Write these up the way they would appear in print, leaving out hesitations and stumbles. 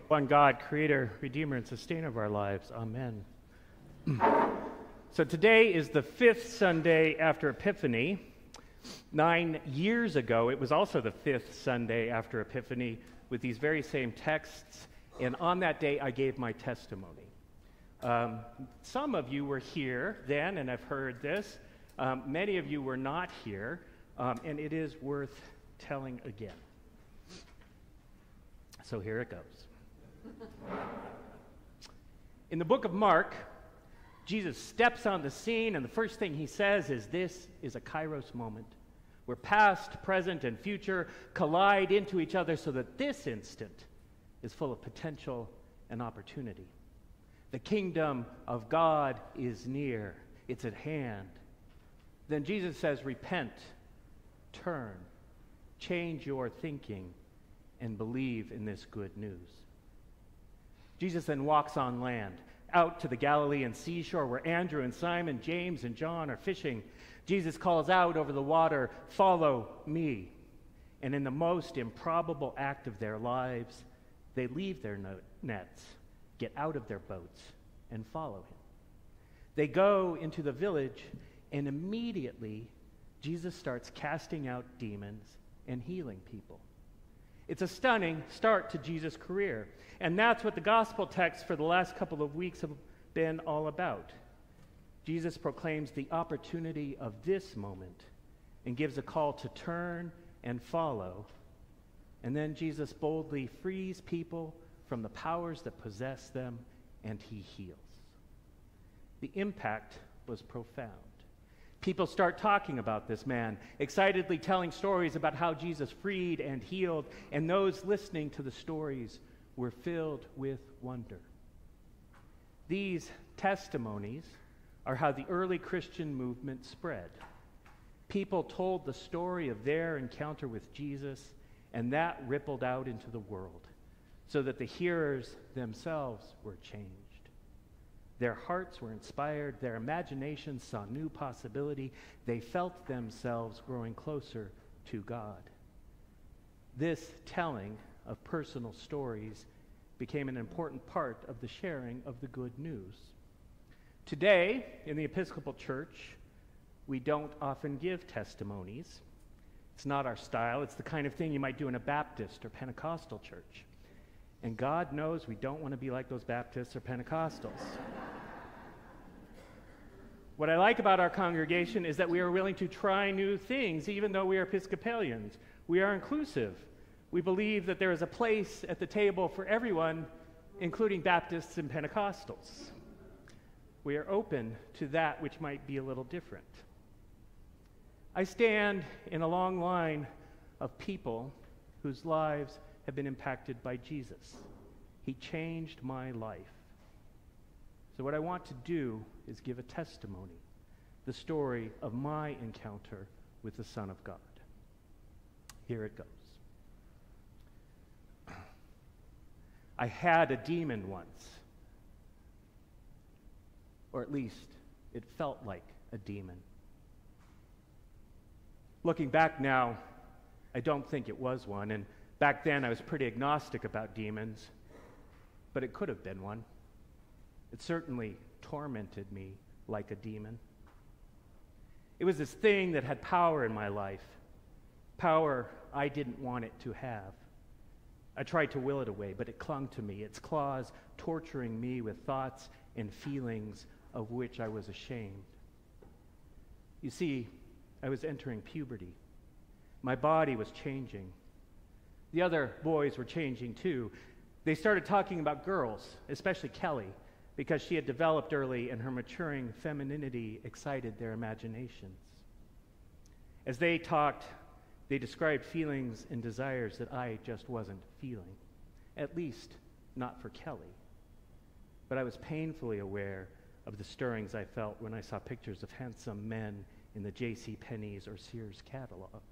One God, creator, redeemer, and sustainer of our lives. Amen. So today is the fifth Sunday after Epiphany. 9 years ago, it was also the fifth Sunday after Epiphany with these very same texts. And on that day, I gave my testimony. Some of you were here then and have heard this. Many of you were not here. And it is worth telling again. So here it goes. In the book of Mark, Jesus steps on the scene, and the first thing he says is, this is a kairos moment, where past, present, and future collide into each other so that this instant is full of potential and opportunity. The kingdom of God is near. It's at hand. Then Jesus says, repent, turn, change your thinking, and believe in this good news. Jesus then walks on land, out to the Galilean seashore where Andrew and Simon, James and John are fishing. Jesus calls out over the water, follow me. And in the most improbable act of their lives, they leave their nets, get out of their boats, and follow him. They go into the village, and immediately Jesus starts casting out demons and healing people. It's a stunning start to Jesus' career. And that's what the gospel texts for the last couple of weeks have been all about. Jesus proclaims the opportunity of this moment and gives a call to turn and follow. And then Jesus boldly frees people from the powers that possess them, and he heals. The impact was profound. People start talking about this man, excitedly telling stories about how Jesus freed and healed, and those listening to the stories were filled with wonder. These testimonies are how the early Christian movement spread. People told the story of their encounter with Jesus, and that rippled out into the world, so that the hearers themselves were changed. Their hearts were inspired, their imaginations saw new possibility, they felt themselves growing closer to God. This telling of personal stories became an important part of the sharing of the good news. Today, in the Episcopal Church, we don't often give testimonies. It's not our style. It's the kind of thing you might do in a Baptist or Pentecostal church. And God knows we don't want to be like those Baptists or Pentecostals. What I like about our congregation is that we are willing to try new things, even though we are Episcopalians. We are inclusive. We believe that there is a place at the table for everyone, including Baptists and Pentecostals. We are open to that which might be a little different. I stand in a long line of people whose lives have been impacted by Jesus. He changed my life. So what I want to do is give a testimony, the story of my encounter with the Son of God. Here it goes. I had a demon once, or at least it felt like a demon. Looking back now, I don't think it was one, and back then I was pretty agnostic about demons, but it could have been one. It certainly tormented me like a demon. It was this thing that had power in my life, power I didn't want it to have. I tried to will it away, but it clung to me, its claws torturing me with thoughts and feelings of which I was ashamed. You see, I was entering puberty. My body was changing. The other boys were changing too. They started talking about girls, especially Kelly, because she had developed early and her maturing femininity excited their imaginations. As they talked, they described feelings and desires that I just wasn't feeling, at least not for Kelly. But I was painfully aware of the stirrings I felt when I saw pictures of handsome men in the J.C. Penney's or Sears catalogs.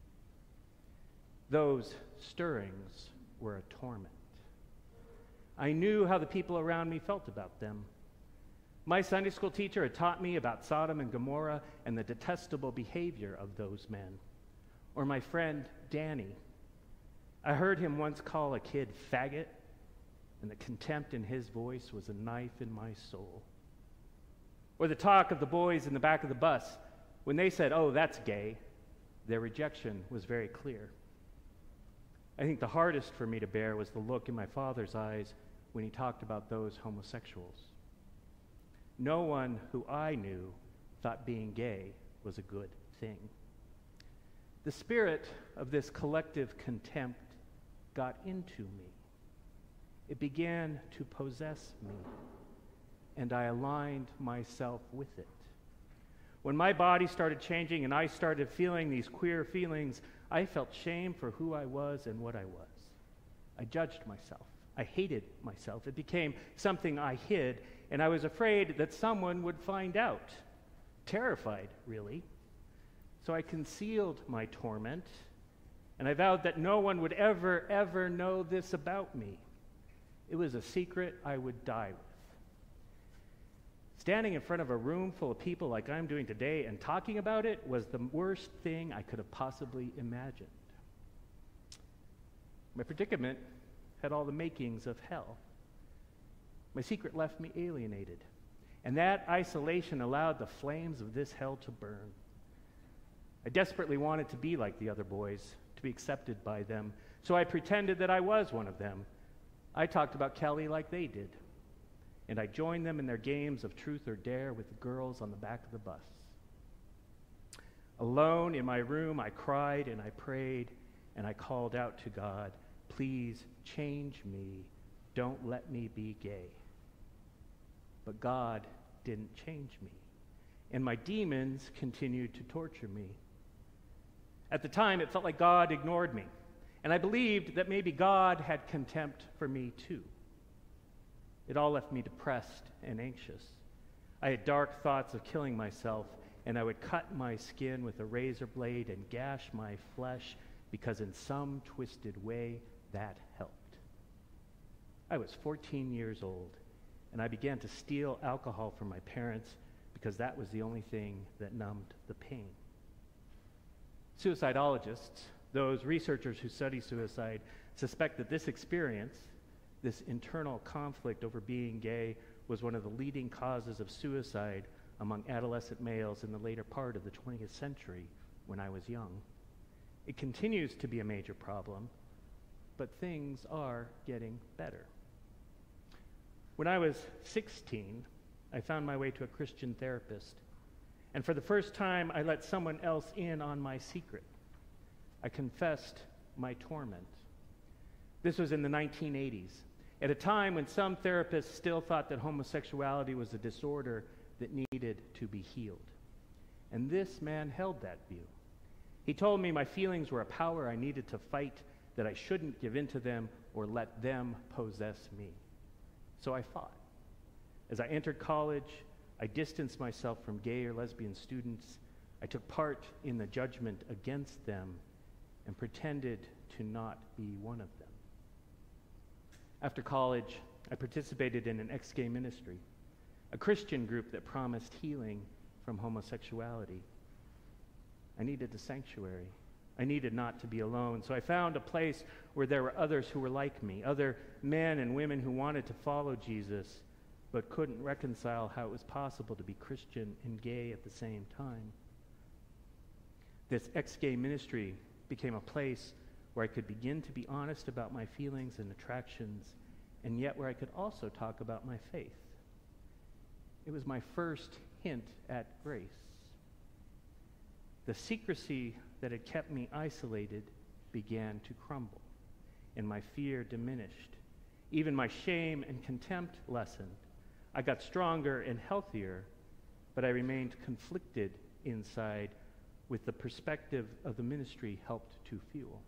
Those stirrings were a torment. I knew how the people around me felt about them. My Sunday school teacher had taught me about Sodom and Gomorrah and the detestable behavior of those men. Or my friend Danny. I heard him once call a kid faggot, and the contempt in his voice was a knife in my soul. Or the talk of the boys in the back of the bus, when they said, "Oh, that's gay," their rejection was very clear. I think the hardest for me to bear was the look in my father's eyes when he talked about those homosexuals. No one who I knew thought being gay was a good thing. The spirit of this collective contempt got into me. It began to possess me, and I aligned myself with it. When my body started changing and I started feeling these queer feelings, I felt shame for who I was and what I was. I judged myself. I hated myself. It became something I hid, and I was afraid that someone would find out. Terrified, really. So I concealed my torment, and I vowed that no one would ever know this about me. It was a secret I would die with. Standing in front of a room full of people like I'm doing today and talking about it was the worst thing I could have possibly imagined. My predicament had all the makings of hell. My secret left me alienated, and that isolation allowed the flames of this hell to burn. I desperately wanted to be like the other boys, to be accepted by them, so I pretended that I was one of them. I talked about Kelly like they did, and I joined them in their games of truth or dare with the girls on the back of the bus. Alone in my room, I cried and I prayed, and I called out to God, "Please change me. Don't let me be gay." But God didn't change me, and my demons continued to torture me. At the time, it felt like God ignored me, and I believed that maybe God had contempt for me too. It all left me depressed and anxious. I had dark thoughts of killing myself, and I would cut my skin with a razor blade and gash my flesh because in some twisted way that helped. I was 14 years old, and I began to steal alcohol from my parents because that was the only thing that numbed the pain. Suicidologists, those researchers who study suicide, suspect that this experience, this internal conflict over being gay, was one of the leading causes of suicide among adolescent males in the later part of the 20th century when I was young. It continues to be a major problem, but things are getting better. When I was 16, I found my way to a Christian therapist, and for the first time, I let someone else in on my secret. I confessed my torment. This was in the 1980s, at a time when some therapists still thought that homosexuality was a disorder that needed to be healed. And this man held that view. He told me my feelings were a power I needed to fight, that I shouldn't give in to them or let them possess me. So I fought. As I entered college, I distanced myself from gay or lesbian students. I took part in the judgment against them and pretended to not be one of them. After college, I participated in an ex-gay ministry, a Christian group that promised healing from homosexuality. I needed a sanctuary. I needed not to be alone, so I found a place where there were others who were like me, other men and women who wanted to follow Jesus, but couldn't reconcile how it was possible to be Christian and gay at the same time. This ex-gay ministry became a place where I could begin to be honest about my feelings and attractions, and yet where I could also talk about my faith. It was my first hint at grace. The secrecy that had kept me isolated began to crumble, and my fear diminished. Even my shame and contempt lessened. I got stronger and healthier, but I remained conflicted inside with the perspective of the ministry helped to fuel.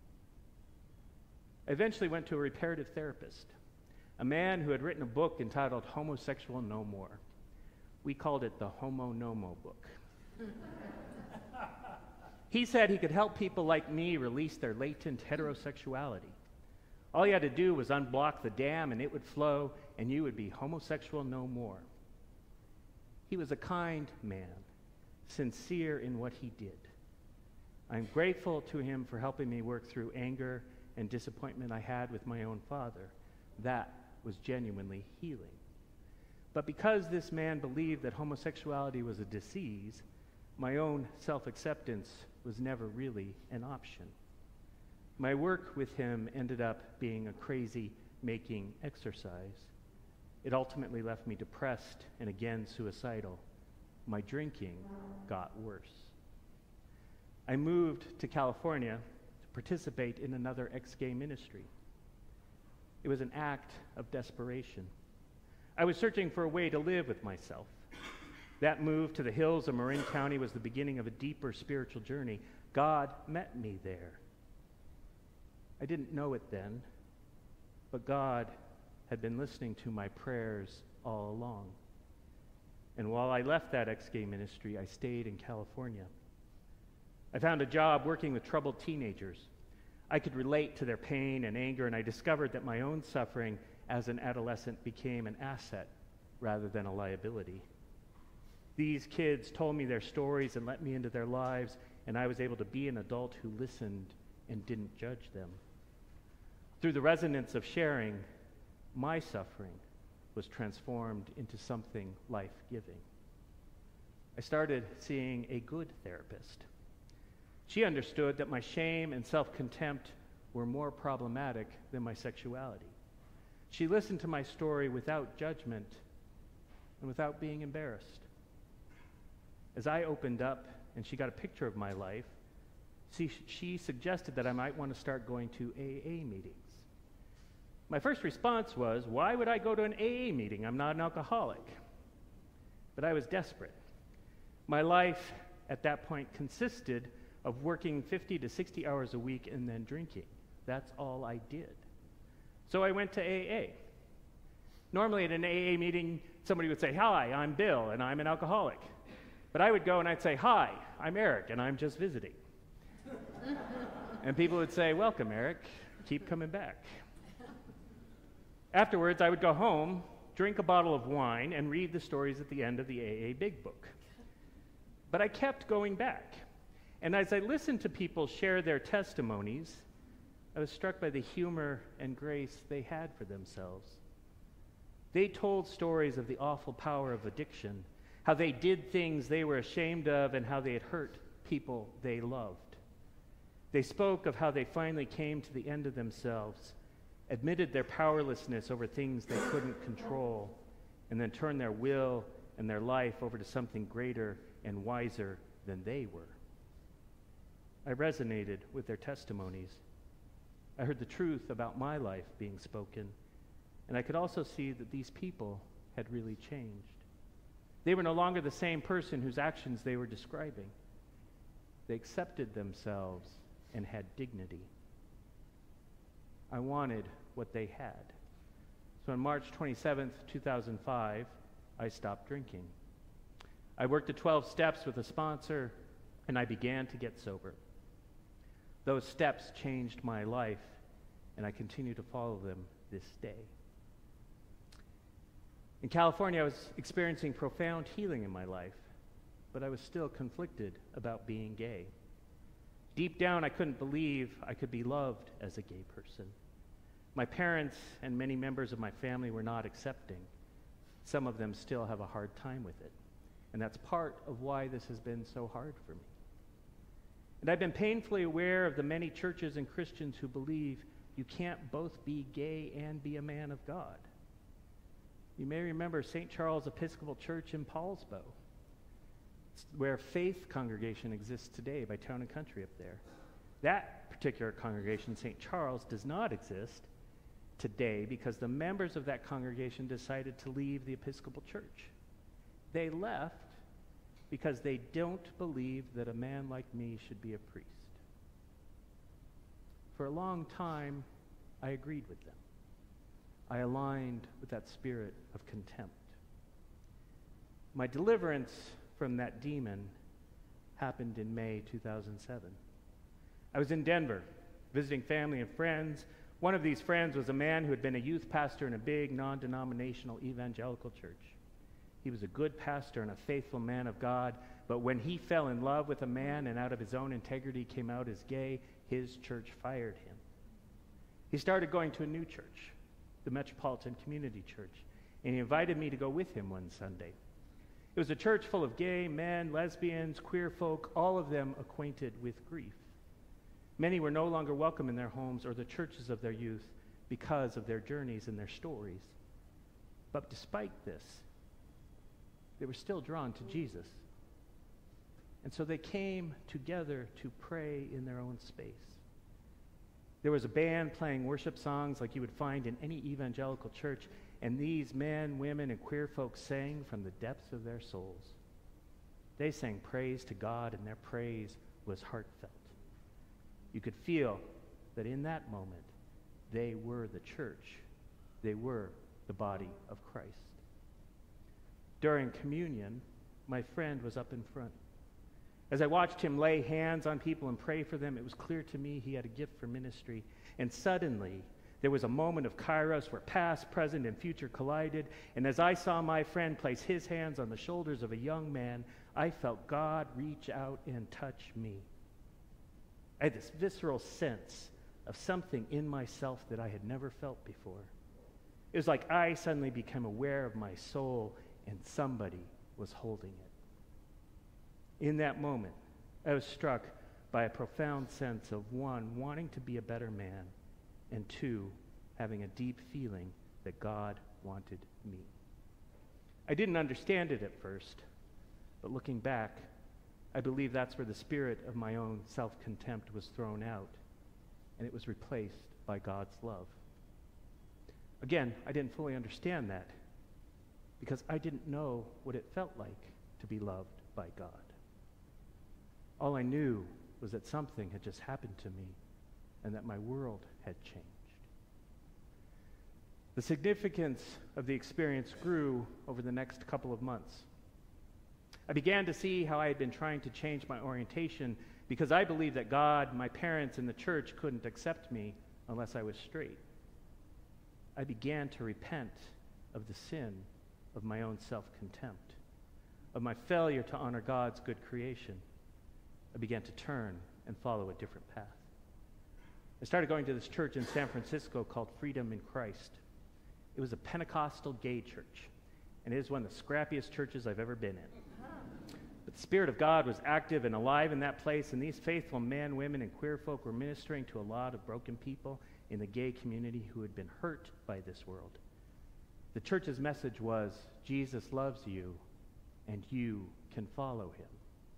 I eventually went to a reparative therapist, a man who had written a book entitled Homosexual No More. We called it the Homo Nomo book. He said he could help people like me release their latent heterosexuality. All you had to do was unblock the dam and it would flow, and you would be homosexual no more. He was a kind man, sincere in what he did. I'm grateful to him for helping me work through anger and disappointment I had with my own father. That was genuinely healing. But because this man believed that homosexuality was a disease, my own self-acceptance was never really an option. My work with him ended up being a crazy-making exercise. It ultimately left me depressed and again suicidal. My drinking got worse. I moved to California to participate in another ex-gay ministry. It was an act of desperation. I was searching for a way to live with myself. That move to the hills of Marin County was the beginning of a deeper spiritual journey. God met me there. I didn't know it then, but God had been listening to my prayers all along. And while I left that ex-gay ministry, I stayed in California. I found a job working with troubled teenagers. I could relate to their pain and anger, and I discovered that my own suffering as an adolescent became an asset rather than a liability. These kids told me their stories and let me into their lives, and I was able to be an adult who listened and didn't judge them. Through the resonance of sharing, my suffering was transformed into something life-giving. I started seeing a good therapist. She understood that my shame and self-contempt were more problematic than my sexuality. She listened to my story without judgment and without being embarrassed. As I opened up and she got a picture of my life, she suggested that I might want to start going to AA meetings. My first response was, why would I go to an AA meeting? I'm not an alcoholic. But I was desperate. My life at that point consisted of working 50 to 60 hours a week and then drinking. That's all I did. So I went to AA. Normally at an AA meeting, somebody would say, hi, I'm Bill, and I'm an alcoholic. But I would go and I'd say, hi, I'm Eric, and I'm just visiting. And people would say, welcome, Eric. Keep coming back. Afterwards, I would go home, drink a bottle of wine, and read the stories at the end of the AA Big Book. But I kept going back. And as I listened to people share their testimonies, I was struck by the humor and grace they had for themselves. They told stories of the awful power of addiction, how they did things they were ashamed of, and how they had hurt people they loved. They spoke of how they finally came to the end of themselves, admitted their powerlessness over things they couldn't control, and then turned their will and their life over to something greater and wiser than they were. I resonated with their testimonies. I heard the truth about my life being spoken, and I could also see that these people had really changed. They were no longer the same person whose actions they were describing. They accepted themselves and had dignity. I wanted what they had. So on March 27th, 2005, I stopped drinking. I worked at 12 Steps with a sponsor, and I began to get sober. Those steps changed my life, and I continue to follow them this day. In California, I was experiencing profound healing in my life, but I was still conflicted about being gay. Deep down, I couldn't believe I could be loved as a gay person. My parents and many members of my family were not accepting. Some of them still have a hard time with it. And that's part of why this has been so hard for me. And I've been painfully aware of the many churches and Christians who believe you can't both be gay and be a man of God. You may remember St. Charles Episcopal Church in Paulsbo, where Faith Congregation exists today by Town and Country up there. That particular congregation, St. Charles, does not exist today because the members of that congregation decided to leave the Episcopal Church. They left because they don't believe that a man like me should be a priest. For a long time, I agreed with them. I aligned with that spirit of contempt. My deliverance from that demon happened in May 2007. I was in Denver, visiting family and friends. One of these friends was a man who had been a youth pastor in a big, non-denominational evangelical church. He was a good pastor and a faithful man of God, but when he fell in love with a man and out of his own integrity came out as gay, his church fired him. He started going to a new church. the Metropolitan Community Church, and he invited me to go with him one Sunday. It was a church full of gay men, lesbians, queer folk, all of them acquainted with grief. Many were no longer welcome in their homes or the churches of their youth because of their journeys and their stories. But despite this, they were still drawn to Jesus. And so they came together to pray in their own space. There was a band playing worship songs like you would find in any evangelical church, and these men, women, and queer folks sang from the depths of their souls. They sang praise to God, and their praise was heartfelt. You could feel that in that moment, they were the church. They were the body of Christ. During communion, my friend was up in front. As I watched him lay hands on people and pray for them, it was clear to me he had a gift for ministry. And suddenly, there was a moment of kairos where past, present, and future collided. And as I saw my friend place his hands on the shoulders of a young man, I felt God reach out and touch me. I had this visceral sense of something in myself that I had never felt before. It was like I suddenly became aware of my soul and somebody was holding it. In that moment, I was struck by a profound sense of, one, wanting to be a better man, and two, having a deep feeling that God wanted me. I didn't understand it at first, but looking back, I believe that's where the spirit of my own self-contempt was thrown out, and it was replaced by God's love. Again, I didn't fully understand that because I didn't know what it felt like to be loved by God. All I knew was that something had just happened to me and that my world had changed. The significance of the experience grew over the next couple of months. I began to see how I had been trying to change my orientation because I believed that God, my parents, and the church couldn't accept me unless I was straight. I began to repent of the sin of my own self-contempt, of my failure to honor God's good creation. I began to turn and follow a different path. I started going to this church in San Francisco called Freedom in Christ. It was a Pentecostal gay church, and it is one of the scrappiest churches I've ever been in. But the Spirit of God was active and alive in that place, and these faithful men, women, and queer folk were ministering to a lot of broken people in the gay community who had been hurt by this world. The church's message was, Jesus loves you, and you can follow him.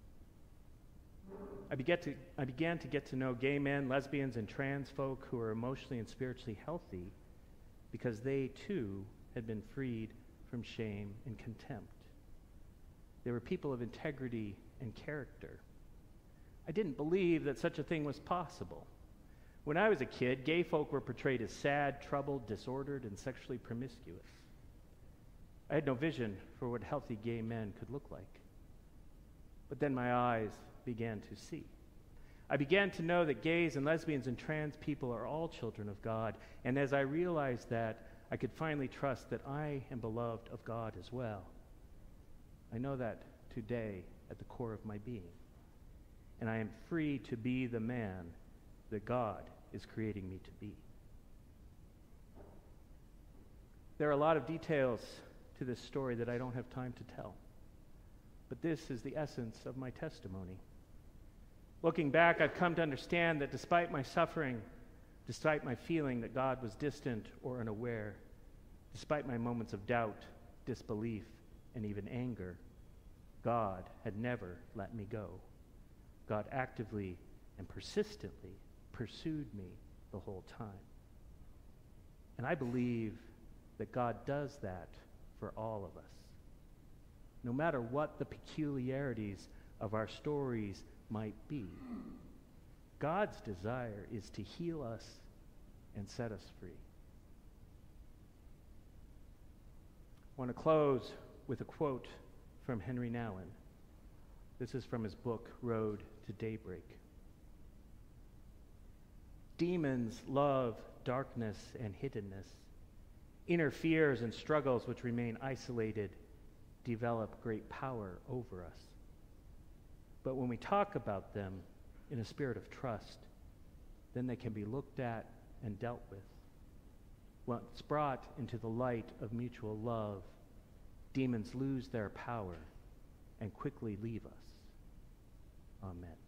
I began to get to know gay men, lesbians, and trans folk who were emotionally and spiritually healthy because they, too, had been freed from shame and contempt. They were people of integrity and character. I didn't believe that such a thing was possible. When I was a kid, gay folk were portrayed as sad, troubled, disordered, and sexually promiscuous. I had no vision for what healthy gay men could look like. But then my eyes began to see. I began to know that gays and lesbians and trans people are all children of God, and as I realized that, I could finally trust that I am beloved of God as well. I know that today at the core of my being, and I am free to be the man that God is creating me to be. There are a lot of details to this story that I don't have time to tell, but this is the essence of my testimony. Looking back, I've come to understand that despite my suffering, despite my feeling that God was distant or unaware, despite my moments of doubt, disbelief, and even anger, God had never let me go. God actively and persistently pursued me the whole time. And I believe that God does that for all of us. No matter what the peculiarities of our stories might be, God's desire is to heal us and set us free. I want to close with a quote from Henry Nouwen. This is from his book, Road to Daybreak. Demons love darkness and hiddenness. Inner fears and struggles which remain isolated develop great power over us. But when we talk about them in a spirit of trust, then they can be looked at and dealt with. once brought into the light of mutual love, demons lose their power and quickly leave us. Amen.